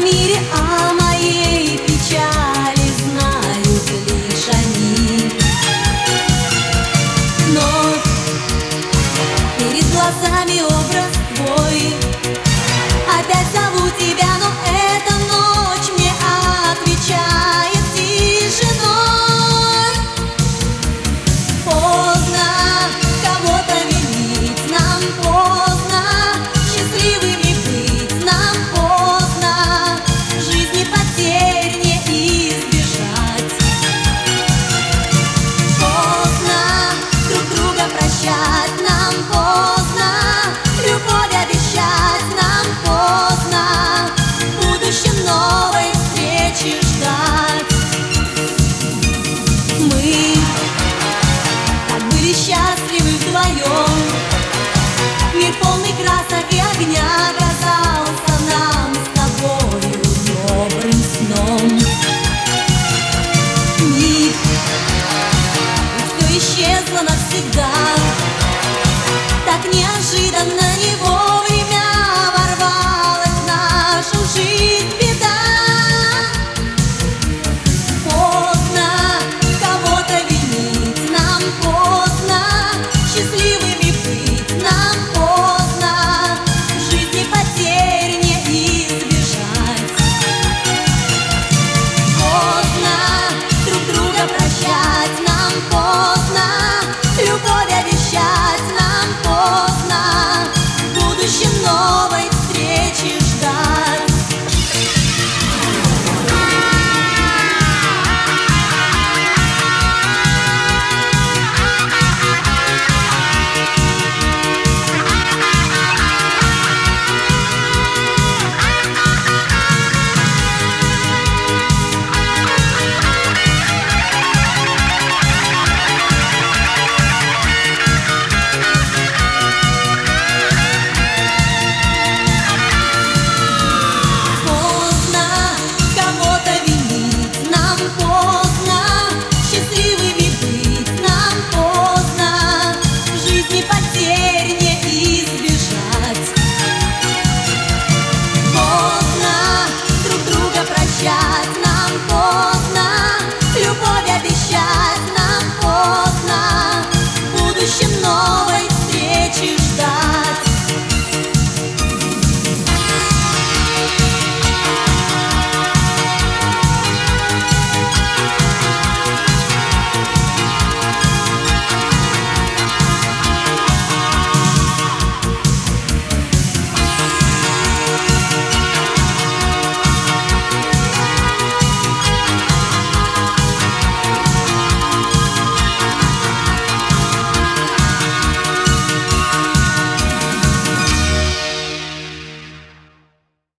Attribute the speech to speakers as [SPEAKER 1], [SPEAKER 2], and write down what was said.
[SPEAKER 1] мире о моей печали знают лишь они. Но перед глазами образ твой, опять зову тебя, но эта ночь мне отвечает тишиной. Поздно кого-то винить, нам поздно счастливыми быть, нам поздно жизни потерь не избежать. Поздно друг друга прощать, нам поздно любовь обещать, нам поздно в будущем новой встречи ждать. Мы так были счастливы вдвоем, мир полный красок и огня казался нам с тобою добрым сном. Миг, и все исчезло навсегда, так неожиданно, не вовремя ворвалась в нашу жизнь беда. Поздно кого-то винить, нам поздно счастливыми быть, нам поздно жизни потерь не избежать. Поздно друг друга прощать, нам поздно любовь обещать, нам поздно в будущем новой встречи ждать. Поздно кого-то винить, нам поздно счастливыми быть, нам поздно жизни потерь не